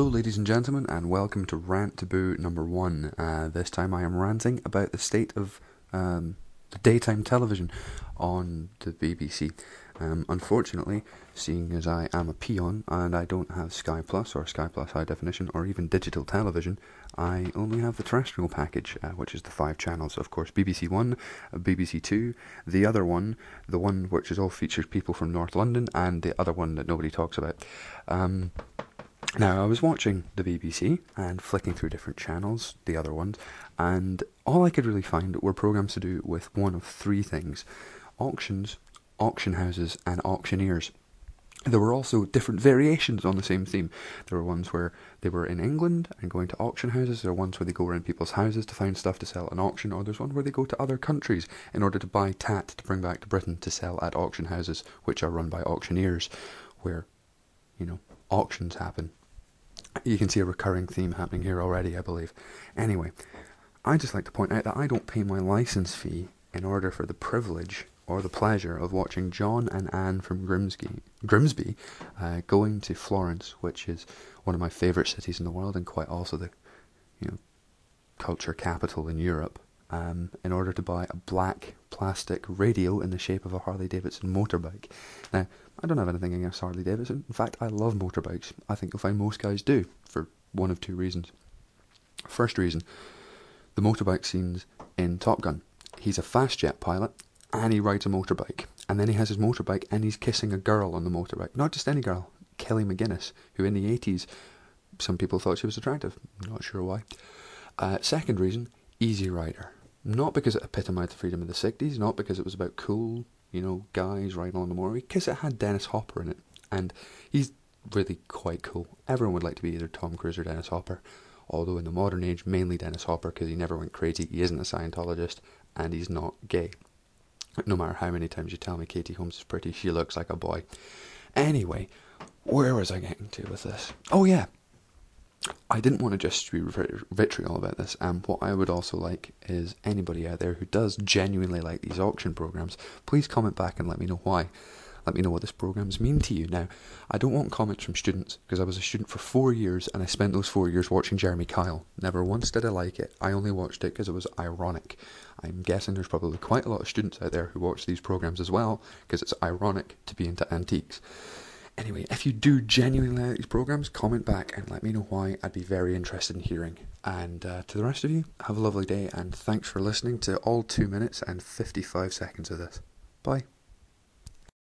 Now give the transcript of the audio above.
Hello, ladies and gentlemen, and welcome to Rant Taboo number 1. This time I am ranting about the state of the daytime television on the BBC. Unfortunately, seeing as I am a peon and I don't have Sky Plus or Sky Plus High Definition or even digital television, I only have the terrestrial package, which is the 5 channels. Of course, BBC One, BBC Two, the other one, the one which is all features people from North London, and the other one that nobody talks about. Now, I was watching the BBC and flicking through different channels, the other ones, and all I could really find were programmes to do with one of 3 things: auctions, auction houses, and auctioneers. There were also different variations on the same theme. There were ones where they were in England and going to auction houses. There are ones where they go around people's houses to find stuff to sell at an auction, or there's one where they go to other countries in order to buy tat to bring back to Britain to sell at auction houses, which are run by auctioneers, where, auctions happen. You can see a recurring theme happening here already, I believe. Anyway, I'd just like to point out that I don't pay my licence fee in order for the privilege or the pleasure of watching John and Anne from Grimsby going to Florence, which is one of my favourite cities in the world and quite also the culture capital in Europe, in order to buy a black plastic radio in the shape of a Harley-Davidson motorbike. Now, I don't have anything against Harley-Davidson. In fact, I love motorbikes. I think you'll find most guys do, for one of 2 reasons. First reason, the motorbike scenes in Top Gun. He's a fast jet pilot, and he rides a motorbike. And then he has his motorbike, and he's kissing a girl on the motorbike. Not just any girl, Kelly McGuinness, who in the 80s, some people thought she was attractive. Not sure why. Second reason, Easy Rider. Not because it epitomised the freedom of the 60s, not because it was about cool, guys riding on the motorway, because it had Dennis Hopper in it, and he's really quite cool. Everyone would like to be either Tom Cruise or Dennis Hopper, although in the modern age, mainly Dennis Hopper, because he never went crazy, he isn't a Scientologist, and he's not gay. No matter how many times you tell me Katie Holmes is pretty, she looks like a boy. Anyway, where was I getting to with this? Oh yeah, I didn't want to just spew vitriol about this. What I would also like is anybody out there who does genuinely like these auction programs, please comment back and let me know why. Let me know what this programs mean to you. Now, I don't want comments from students, because I was a student for 4 years and I spent those 4 years watching Jeremy Kyle. Never once did I like it. I only watched it because it was ironic. I'm guessing there's probably quite a lot of students out there who watch these programs as well, because it's ironic to be into antiques. Anyway, if you do genuinely like these programs, comment back and let me know why. I'd be very interested in hearing. And to the rest of you, have a lovely day, and thanks for listening to all 2 minutes and 55 seconds of this. Bye.